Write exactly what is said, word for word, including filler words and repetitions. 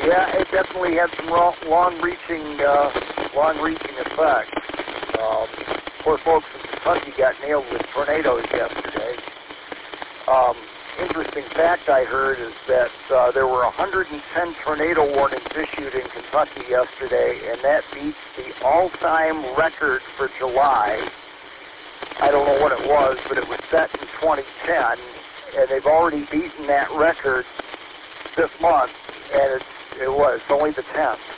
Yeah, it definitely had some long-reaching, uh, long-reaching effects. Um, poor folks in Kentucky got nailed with tornadoes yesterday. Um, interesting fact I heard is that uh, there were one hundred ten tornado warnings issued in Kentucky yesterday, and that beats the all-time record for July. I don't know what it was, but it was set in twenty ten, and they've already beaten that record this month, and it's, it was only the tenth.